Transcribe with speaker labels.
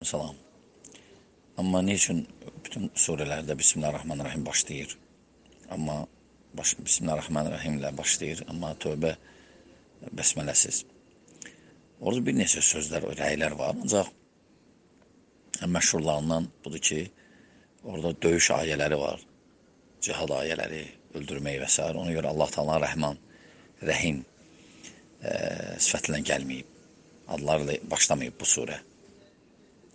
Speaker 1: Salam. Amma ne üçün bütün surələrdə Bismillahirrahmanirrahim başlayır? Amma Bismillahirrahmanirrahim ilə başlayır, amma tövbə bəsmələsiz. Orada bir neçə sözlər, rəylər var, ancaq ən məşhurlarından budur ki, orada döyüş ayələri var, cihad ayələri, öldürmək və s. Ona görə Allah Teala Rəhman, Rəhim sifətilə gəlməyib, adlarla başlamayıb bu surə.